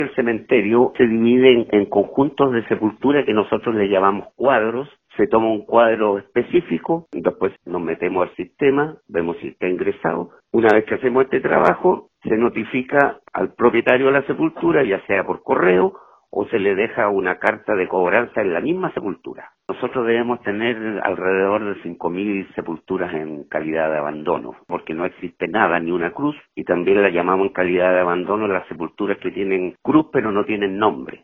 El cementerio se divide en conjuntos de sepultura que nosotros le llamamos cuadros. Se toma un cuadro específico, después nos metemos al sistema, vemos si está ingresado. Una vez que hacemos este trabajo, se notifica al propietario de la sepultura, ya sea por correo o se le deja una carta de cobranza en la misma sepultura. Nosotros debemos tener alrededor de 5.000 sepulturas en calidad de abandono, porque no existe nada, ni una cruz, y también la llamamos en calidad de abandono las sepulturas que tienen cruz pero no tienen nombre.